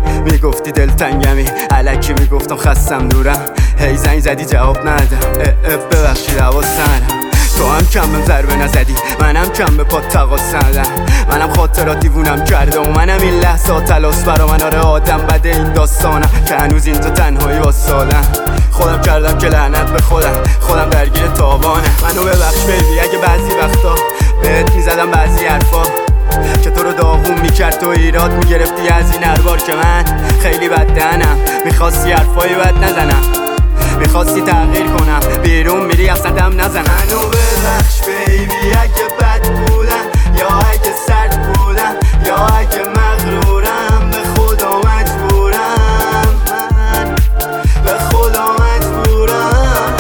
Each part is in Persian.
میگفتی دلتنگمی، الکی میگفتم خستم دورم. هی زنگ زدی جواب ندادم، ببخشید حواسم نرم. تو هم کم بهم ضربه نزدی، منم کم به پات تقاص ندم. منم خاطرات دیوونم کرده و منم این لحظات تلاس برا من. آره آدم بده این داستانم که هنوز این تو تنهایی واسادم. خودم کردم که لعنت به خودم درگیر تاوانم. منو ببخش بیبی اگه بعضی وقتا بهت میزدم بعضی حرفا که تو رو داغون میکرد، تو ایراد میگرفتی از این اربار که من خیلی بددهنم. میخواستی حرفایی بد نزنم، میخواستی تغییر کنم، بیرون میری اصلا دم نزنم. منو ببخش بیبی اگه بد بودم یا اگه سرد بودم یا اگه مغرورم. به خدا مجبورم، من به خدا مجبورم.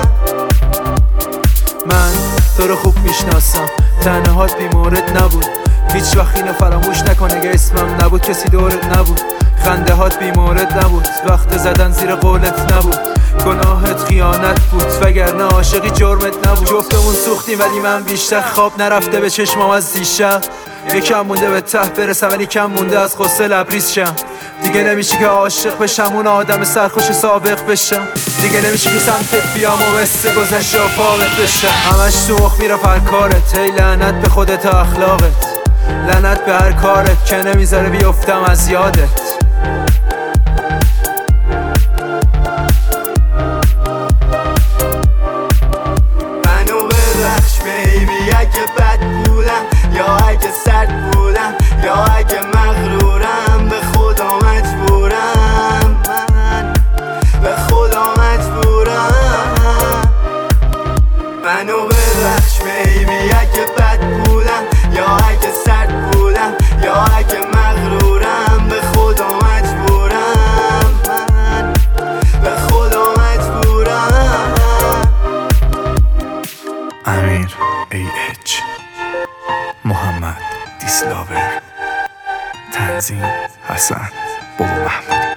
من تو رو خوب میشناسم، تنهات بی مورد نبود. هیچ وقت اینو فراموش نکن اگه اسمم نبود کسی دورت نبود. خنده هات بی مورد نبود، وقت زدن زیر قولت نبود. گناهت خیانت بود وگرنه عاشقی جرمت نبود. جفتمون سوختیم ولی من بیشتر خواب نرفته به چشمم از دیشب. یکم مونده به ته برسم ولی کم مونده از غصه لبریز شم. دیگه نمیشه که عاشق بشم اون آدم سرخوش سابق بشم. دیگه نمیشه که سمتت بیام و مثل گذشت آفاقت بشم. همش تو مخ میره پر کارت، هی لعنت به خودت و اخلاقت، لعنت به هر کارت که نمیذاره بیفتم از یادت. منو ببخش بیبی اگه بد بودم یا اگه سرد بودم یا اگه مغرورم. به خدا مجبورم، من به خدا مجبورم. منو ببخش بیبی اگه بد بودم یا اگه سرد بودم یا اگه مغرورم. به خدا مجبورم، من به خدا مجبورم. امیر AH، محمد دیسلاور، تنظیم حسن بابا محمودی.